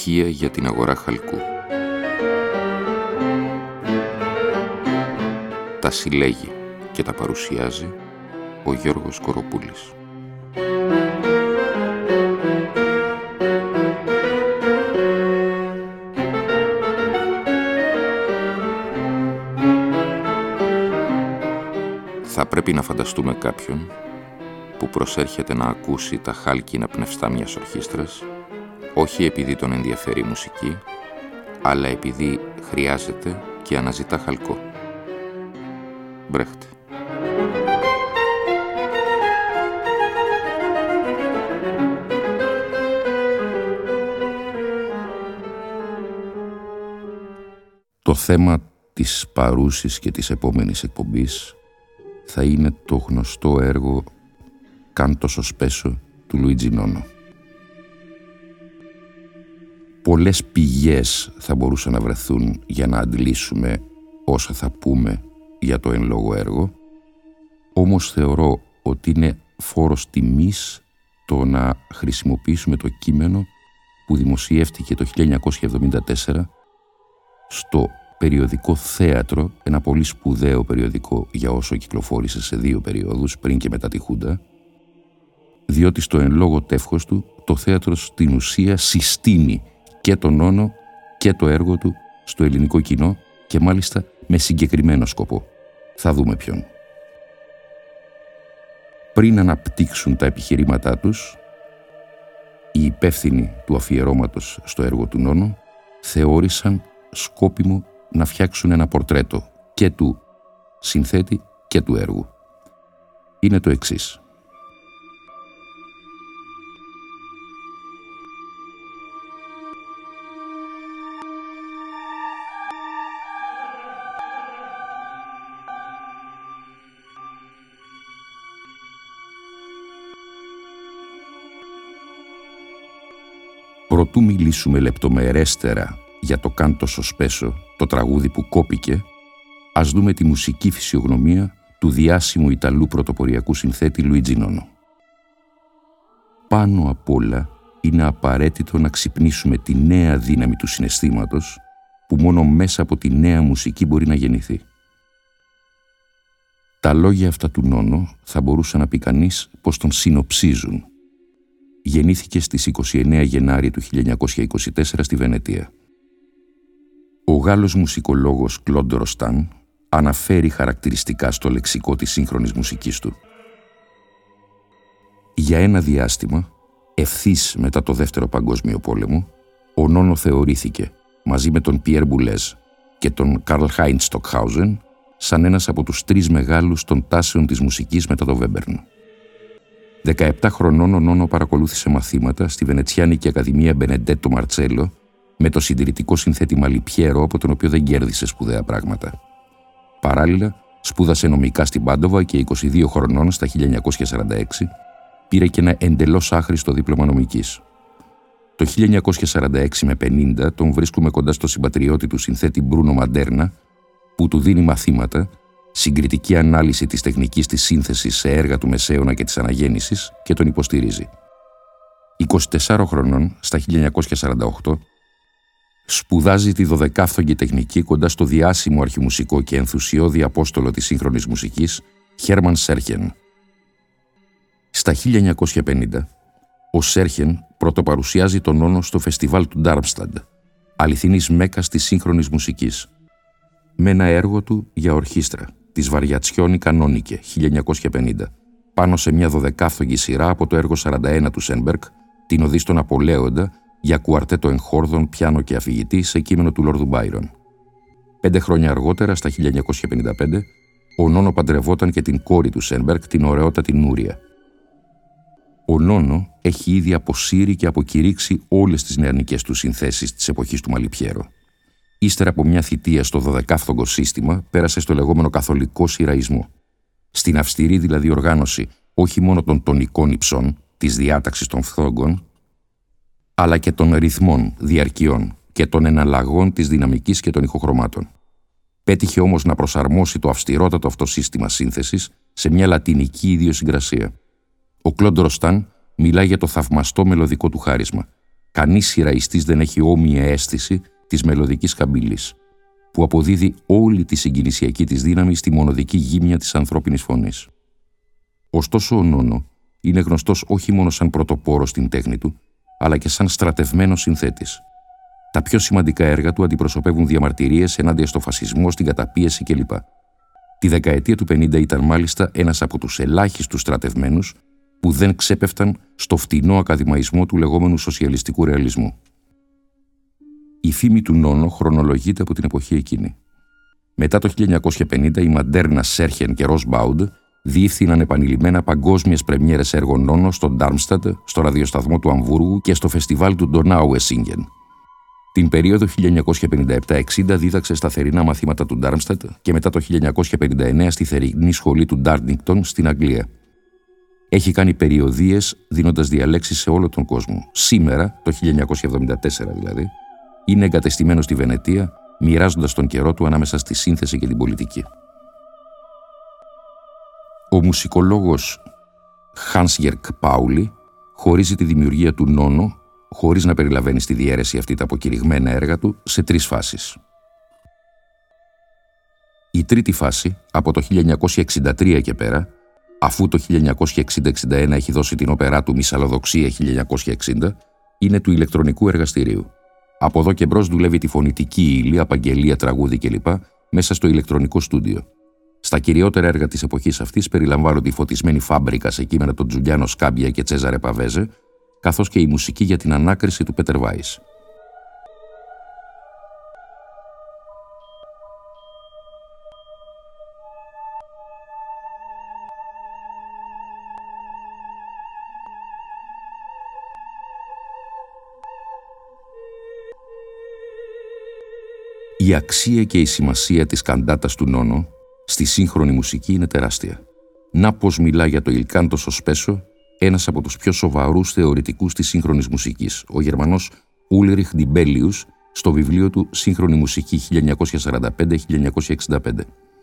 στοιχεία για την αγορά χαλκού. Τα συλλέγει και τα παρουσιάζει ο Γιώργος Κοροπούλης. Θα πρέπει να φανταστούμε κάποιον που προσέρχεται να ακούσει τα χάλκινα πνευστά μιας ορχήστρας, όχι επειδή τον ενδιαφέρει η μουσική, αλλά επειδή χρειάζεται και αναζητά χαλκό. Μπρέχτ. Το θέμα της παρούσης και της επόμενης εκπομπής θα είναι το γνωστό έργο «Canto sospeso» του Λουίτζι Νόνο. Πολλές πηγές θα μπορούσαν να βρεθούν για να αντλήσουμε όσα θα πούμε για το εν λόγω έργο, όμως θεωρώ ότι είναι φόρος τιμής το να χρησιμοποιήσουμε το κείμενο που δημοσιεύτηκε το 1974 στο περιοδικό Θέατρο, ένα πολύ σπουδαίο περιοδικό για όσο κυκλοφόρησε σε 2 περιόδους, πριν και μετά τη Χούντα, διότι στο εν λόγω τεύχος του το θέατρο στην ουσία συστήνει και τον Νόνο και το έργο του στο ελληνικό κοινό και μάλιστα με συγκεκριμένο σκοπό. Θα δούμε ποιον. Πριν αναπτύξουν τα επιχειρήματά τους, οι υπεύθυνοι του αφιερώματος στο έργο του Νόνο θεώρησαν σκόπιμο να φτιάξουν ένα πορτρέτο και του συνθέτη και του έργου. Είναι το εξής. Προτού μιλήσουμε λεπτομερέστερα για το «Canto sospeso», το τραγούδι που κόπηκε, ας δούμε τη μουσική φυσιογνωμία του διάσημου Ιταλού πρωτοποριακού συνθέτη Λουίτζι Νόνο. Πάνω απ' όλα είναι απαραίτητο να ξυπνήσουμε τη νέα δύναμη του συναισθήματος που μόνο μέσα από τη νέα μουσική μπορεί να γεννηθεί. Τα λόγια αυτά του Νόνο θα μπορούσε να πει κανείς πως τον συνοψίζουν. Γεννήθηκε στις 29 Γενάρη του 1924 στη Βενετία. Ο Γάλλος μουσικολόγος Κλοντ Ροστάν αναφέρει χαρακτηριστικά στο λεξικό της σύγχρονης μουσικής του. Για ένα διάστημα, ευθύς μετά το Δεύτερο Παγκόσμιο Πόλεμο, ο Νόνο θεωρήθηκε, μαζί με τον Πιέρ Μπουλέζ και τον Καρλ Χάιντς Στοκχάουζεν, σαν ένας από τους 3 μεγάλους των τάσεων της μουσικής μετά το Βέμπερν. 17 χρονών ο Νόνο παρακολούθησε μαθήματα στη Βενετσιάνικη Ακαδημία Μπενεντέτο Μαρτσέλο με το συντηρητικό συνθέτη Μαλιπιέρο, από τον οποίο δεν κέρδισε σπουδαία πράγματα. Παράλληλα, σπούδασε νομικά στην Πάντοβα και 22 χρονών, στα 1946, πήρε και ένα εντελώς άχρηστο δίπλωμα νομικής. Το 1946 με 50 τον βρίσκουμε κοντά στο συμπατριώτη του συνθέτη Μπρούνο Μαντέρνα, που του δίνει μαθήματα, συγκριτική ανάλυση της τεχνικής της σύνθεσης σε έργα του Μεσαίωνα και της Αναγέννησης και τον υποστηρίζει. 24 χρονών, στα 1948, σπουδάζει τη 12φθογγη τεχνική κοντά στο διάσημο αρχιμουσικό και ενθουσιώδη απόστολο της σύγχρονης μουσικής, Χέρμαν Σέρχεν. Στα 1950, ο Σέρχεν πρωτοπαρουσιάζει τον Νόνο στο φεστιβάλ του Ντάρμσταντ, αληθινής μέκας της σύγχρονης μουσικής, με ένα έργο του για ορχήστρα, της Βαριατσιόνι Κανόνικε, 1950, πάνω σε μια 12φθογγη σειρά από το έργο 41 του Σένμπεργκ, την Οδή στον Απολέοντα, για κουαρτέτο εγχόρδων, πιάνο και αφηγητή, σε κείμενο του Λόρδου Μπάιρον. 5 χρόνια αργότερα, στα 1955, ο Νόνο παντρευόταν και την κόρη του Σένμπεργκ, την ωραιότατη Νούρια. Ο Νόνο έχει ήδη αποσύρει και αποκηρύξει όλες τις νεανικές του συνθέσεις της εποχής του Μαλιπιέρο. Ύστερα από μια θητεία στο 12φθογγο σύστημα, πέρασε στο λεγόμενο καθολικό σειραισμό. Στην αυστηρή δηλαδή οργάνωση όχι μόνο των τονικών υψών, της διάταξης των φθόγκων, αλλά και των ρυθμών, διαρκειών και των εναλλαγών της δυναμικής και των ηχοχρωμάτων. Πέτυχε όμως να προσαρμόσει το αυστηρότατο αυτό σύστημα σύνθεσης σε μια λατινική ιδιοσυγκρασία. Ο Κλοντ Ροστάν μιλάει για το θαυμαστό μελωδικό του χάρισμα. Κανείς σειραϊστής δεν έχει όμοια αίσθηση της μελωδικής χαμπύλης, που αποδίδει όλη τη συγκινησιακή της δύναμη στη μονοδική γύμνια της ανθρώπινης φωνής. Ωστόσο ο Νόνο είναι γνωστός όχι μόνο σαν πρωτοπόρος στην τέχνη του, αλλά και σαν στρατευμένος συνθέτης. Τα πιο σημαντικά έργα του αντιπροσωπεύουν διαμαρτυρίες ενάντια στο φασισμό, στην καταπίεση κλπ. Τη δεκαετία του 50 ήταν μάλιστα ένας από τους ελάχιστους στρατευμένους που δεν ξέπεφταν στο φτηνό ακαδημαϊσμό του λεγόμενου σοσιαλιστικού ρεαλισμού. Η φήμη του Νόνο χρονολογείται από την εποχή εκείνη. Μετά το 1950 η Μαντέρνα Σέρχεν και Ροσμπάουντ διεύθυναν επανειλημμένα παγκόσμιες πρεμιέρες έργων Νόνο στο Ντάρμσταντ, στο ραδιοσταθμό του Αμβούργου και στο φεστιβάλ του Ντονάουεσίγγεν. Την περίοδο 1957-60 δίδαξε στα θερινά μαθήματα του Ντάρμσταντ και μετά το 1959 στη θερινή σχολή του Ντάρνιγκτον στην Αγγλία. Έχει κάνει περιοδίες δίνοντας διαλέξεις σε όλο τον κόσμο. Σήμερα, το 1974 δηλαδή, είναι εγκατεστημένος στη Βενετία, μοιράζοντας τον καιρό του ανάμεσα στη σύνθεση και την πολιτική. Ο μουσικολόγος Hans-Jörg Pauli χωρίζει τη δημιουργία του Νόνο, χωρίς να περιλαβαίνει στη διαίρεση αυτή τα αποκηρυγμένα έργα του, σε 3 φάσεις. Η τρίτη φάση, από το 1963 και πέρα, αφού το 1960-61 έχει δώσει την όπερά του Μυσαλλοδοξία 1960, είναι του ηλεκτρονικού εργαστηρίου. Από εδώ και μπρος δουλεύει τη φωνητική ύλη, απαγγελία, τραγούδι κλπ. Μέσα στο ηλεκτρονικό στούντιο. Στα κυριότερα έργα της εποχής αυτής περιλαμβάνονται η φωτισμένη φάμπρικα σε κείμενα των Τζουλιάνο Σκάμπια και Τσέζαρε Παβέζε, καθώς και η μουσική για την ανάκριση του Πέτερ Βάις. Η αξία και η σημασία της καντάτας του Νόνο στη σύγχρονη μουσική είναι τεράστια. Να πως μιλά για το Il Canto Sospeso ένας από τους πιο σοβαρούς θεωρητικούς της σύγχρονης μουσικής, ο Γερμανός Ούλριχ Ντιμπέλιους, στο βιβλίο του «Σύγχρονη μουσική 1945-1965».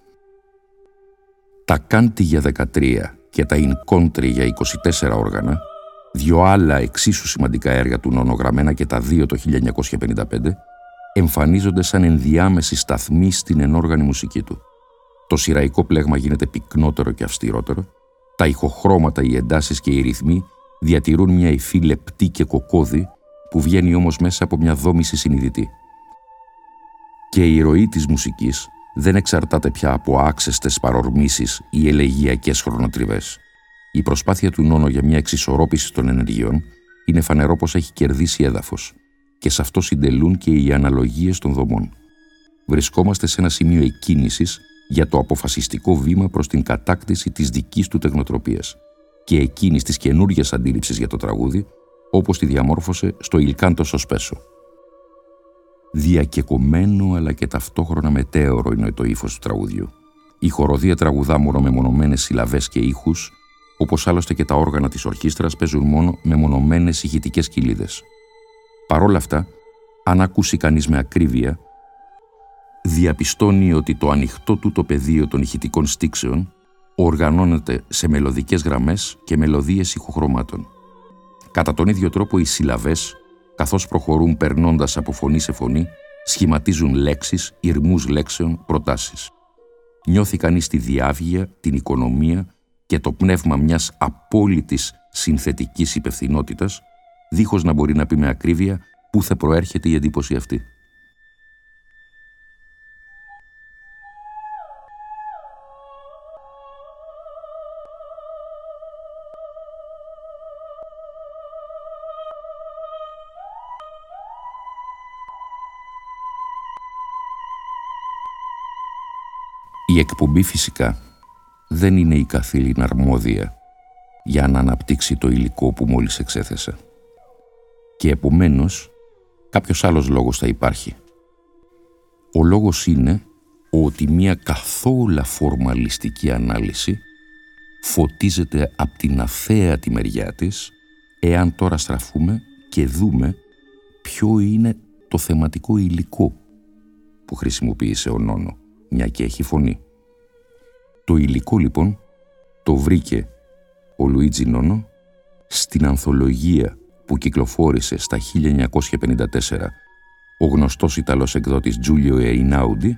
Τα Κάντι για 13 και τα Incontri για 24 όργανα, 2 άλλα εξίσου σημαντικά έργα του Νόνο γραμμένα και τα 2 το 1955, εμφανίζονται σαν ενδιάμεση σταθμή στην ενόργανη μουσική του. Το σειραϊκό πλέγμα γίνεται πυκνότερο και αυστηρότερο, τα ηχοχρώματα, οι εντάσεις και οι ρυθμοί διατηρούν μια υφή λεπτή και κοκκώδη που βγαίνει όμως μέσα από μια δόμηση συνειδητή. Και η ροή της μουσικής δεν εξαρτάται πια από άξεστες παρορμήσεις ή ελεγγυακές χρονοτριβές. Η προσπάθεια του Νόνο για μια εξισορρόπηση των ενεργειών είναι φανερό πως έχει κερδίσει έδαφος και σε αυτό συντελούν και οι αναλογίες των δομών. Βρισκόμαστε σε ένα σημείο εκκίνησης για το αποφασιστικό βήμα προς την κατάκτηση της δικής του τεχνοτροπίας και εκείνης της καινούργιας αντίληψης για το τραγούδι, όπως τη διαμόρφωσε στο Il Canto Sospeso. Διακεκομένο αλλά και ταυτόχρονα μετέωρο είναι το ύφος του τραγουδιού. Η χοροδία τραγουδά μόνο με μονομένες συλλαβές και ήχους, όπως άλλωστε και τα όργανα της ορχήστρας παίζουν μόνο με μονομένες ηχητικές κοιλίδες. Παρ' όλα αυτά, αν ακούσει κανείς με ακρίβεια, διαπιστώνει ότι το ανοιχτό τούτο πεδίο των ηχητικών στίξεων οργανώνεται σε μελωδικές γραμμές και μελωδίες ηχοχρωμάτων. Κατά τον ίδιο τρόπο οι συλλαβές, καθώς προχωρούν περνώντας από φωνή σε φωνή, σχηματίζουν λέξεις, ηρμούς λέξεων, προτάσεις. Νιώθει κανείς τη διάβγεια, την οικονομία και το πνεύμα μιας απόλυτης συνθετικής υπευθυνότητας, δίχως να μπορεί να πει με ακρίβεια πού θα προέρχεται η εντύπωση αυτή. Η εκπομπή φυσικά δεν είναι η καθήλυνα αρμόδια για να αναπτύξει το υλικό που μόλις εξέθεσα. Και επομένως κάποιος άλλος λόγος θα υπάρχει. Ο λόγος είναι ότι μια καθόλου φορμαλιστική ανάλυση φωτίζεται από την αθέατη μεριά της, εάν τώρα στραφούμε και δούμε ποιο είναι το θεματικό υλικό που χρησιμοποίησε ο Νόνο, μια και έχει φωνή. Το υλικό λοιπόν το βρήκε ο Λουίτζι Νόνο στην ανθολογία που κυκλοφόρησε στα 1954 ο γνωστός Ιταλός εκδότης Giulio Einaudi.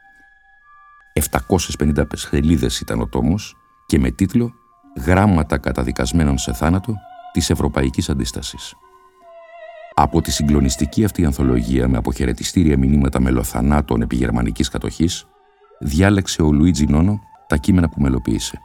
750 σελίδες ήταν ο τόμος και με τίτλο «Γράμματα καταδικασμένων σε θάνατο της Ευρωπαϊκής Αντίστασης». Από τη συγκλονιστική αυτή ανθολογία με αποχαιρετιστήρια μηνύματα μελοθανάτων επί γερμανικής κατοχής, διάλεξε ο Λουίτζι Νόνο τα κείμενα που μελοποίησε.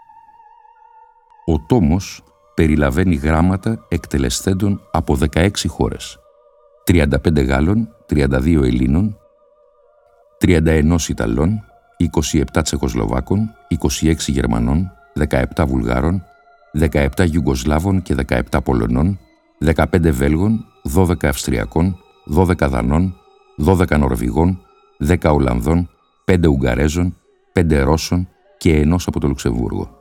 Ο τόμος περιλαβαίνει γράμματα εκτελεσθέντων από 16 χώρες, 35 Γάλλων, 32 Ελλήνων, 31 Ιταλών, 27 Τσεχοσλοβάκων, 26 Γερμανών, 17 Βουλγάρων, 17 Ιουγκοσλάβων και 17 Πολωνών, 15 Βέλγων, 12 Αυστριακών, 12 Δανών, 12 Νορβηγών, 10 Ολλανδών, 5 Ουγγαρέζων, 5 Ρώσων και 1 από το Λουξεμβούργο.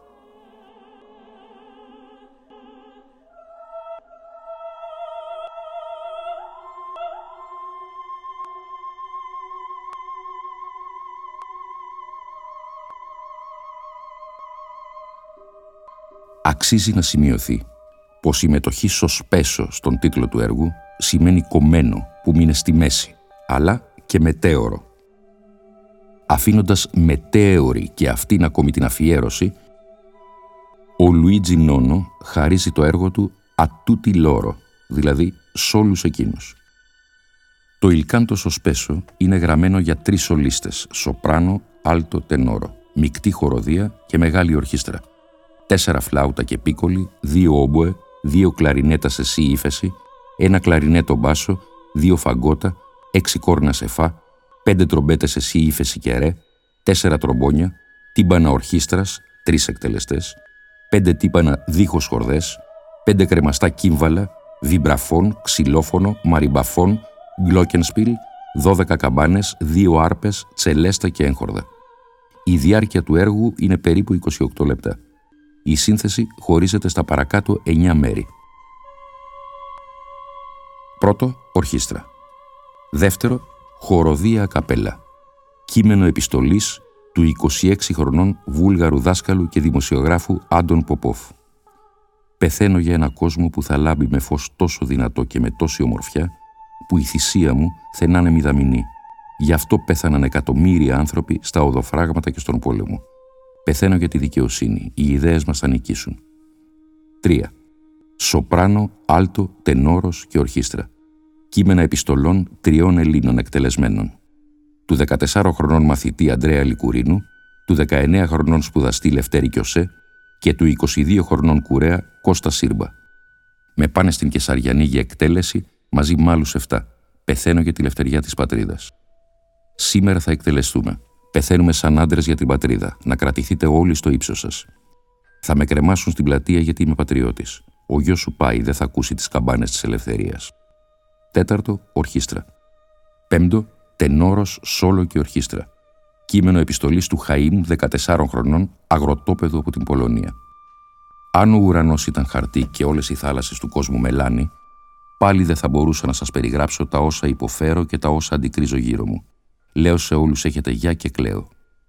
Αξίζει να σημειωθεί πως η μετοχή σοσπέσο στον τίτλο του έργου σημαίνει κομμένο που μείνε στη μέση, αλλά και μετέωρο. Αφήνοντας μετέωρη και αυτήν ακόμη την αφιέρωση, ο Λουίτζι Νόνο χαρίζει το έργο του «a tutti loro», δηλαδή «σ' όλους εκείνους». Το «Il canto sospeso» είναι γραμμένο για 3 σολίστες, σοπράνο, άλτο, τενόρο, μεικτή χοροδία και μεγάλη ορχήστρα. 4 φλάουτα και πίκολι, 2 όμποε, 2 κλαρινέτα σε σι ύφεση, 1 κλαρινέτο μπάσο, 2 φαγκότα, 6 κόρνα σε φα, 5 τρομπέτες σε σι ύφεση και ρε, 4 τρομπόνια, τύμπανα ορχήστρας, 3 εκτελεστές, 5 τύμπανα δίχως χορδές, 5 κρεμαστά κύμβαλα, βιμπραφών, ξυλόφωνο, μαριμπαφών, γκλόκενσπιλ, 12 καμπάνες, 2 άρπες, τσελέστα και έγχορδα. Η διάρκεια του έργου είναι περίπου 28 λεπτά. Η σύνθεση χωρίζεται στα παρακάτω 9 μέρη. Πρώτο, ορχήστρα. Δεύτερο, χοροδία ακαπέλα. Κείμενο επιστολής του 26 χρονών Βούλγαρου δάσκαλου και δημοσιογράφου Άντων Ποπόφ. Πεθαίνω για ένα κόσμο που θα λάμπει με φως τόσο δυνατό και με τόση ομορφιά, που η θυσία μου θα είναι μηδαμινή. Γι' αυτό πέθαναν εκατομμύρια άνθρωποι στα οδοφράγματα και στον πόλεμο. Πεθαίνω για τη δικαιοσύνη. Οι ιδέες μας θα νικήσουν. 3. Σοπράνο, άλτο, τενόρος και ορχήστρα. Κείμενα επιστολών 3 Ελλήνων εκτελεσμένων. Του 14χρονων μαθητή Αντρέα Λικουρίνου, του 19χρονων σπουδαστή Λευτέρη Κιωσέ και του 22χρονων κουρέα Κώστα Σύρμπα. Με πάνε στην Κεσαριανή για εκτέλεση μαζί με άλλους 7. Πεθαίνω για τη λευτεριά της πατρίδας. Σήμερα θα εκτελεστούμε. Πεθαίνουμε σαν άντρες για την πατρίδα. Να κρατηθείτε όλοι στο ύψος σας. Θα με κρεμάσουν στην πλατεία γιατί είμαι πατριώτης. Ο γιος σου πάει, δεν θα ακούσει τις καμπάνες της ελευθερίας. 4. Ορχήστρα. 5. Τενόρος, σόλο και ορχήστρα. Κείμενο επιστολής του Χαΐμ, 14 χρονών, αγροτόπεδο από την Πολωνία. Αν ο ουρανός ήταν χαρτί και όλες οι θάλασσες του κόσμου μελάνι, πάλι δεν θα μπορούσα να σας περιγράψω τα όσα υποφέρω και τα όσα αντικρίζω γύρω μου. Λέω σε όλους έχετε γεια και κλαίω.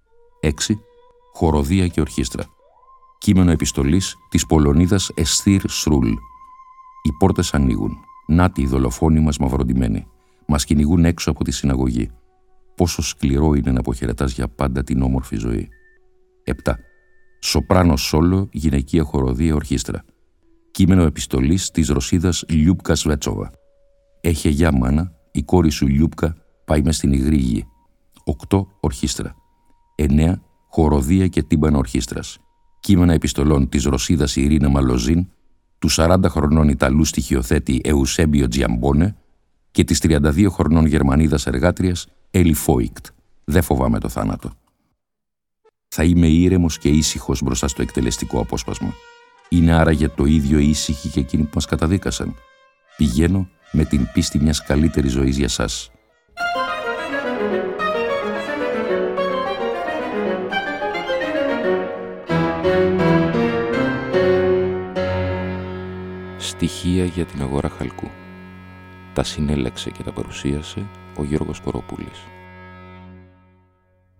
6. Χοροδία και ορχήστρα. Κείμενο επιστολής της Πολωνίδας Εστίρ Σρούλ. Οι πόρτες ανοίγουν. Νάτι οι δολοφόνοι μας μαυροντημένοι. Μας κυνηγούν έξω από τη συναγωγή. Πόσο σκληρό είναι να αποχαιρετάς για πάντα την όμορφη ζωή. 7. Σοπράνο σόλο, γυναικεία χοροδία, ορχήστρα. Κείμενο επιστολής της Ρωσίδας Λιούπκα Σβέτσοβα. Έχε γεια μάνα, η κόρη σου Λιούπκα πάει μες στην υγρή γη. 8. Ορχήστρα. 9. Χοροδία και τύμπανα ορχήστρας. Κείμενα επιστολών της Ρωσίδας Ειρήνα Μαλοζίν, του 40 χρονών Ιταλού στοιχειοθέτη Εουσέμπιο Τζιαμπόνε και της 32 χρονών Γερμανίδας εργάτριας Έλλη Φόικτ. Δεν φοβάμαι το θάνατο. Θα είμαι ήρεμος και ήσυχος μπροστά στο εκτελεστικό απόσπασμα. Είναι άραγε το ίδιο ήσυχοι και εκείνοι που μας καταδίκασαν. Πηγαίνω με την πίστη μιας καλύτερης ζωής για σας. Στοιχεία για την αγορά χαλκού. Τα συνέλεξε και τα παρουσίασε ο Γιώργος Κοροπούλης.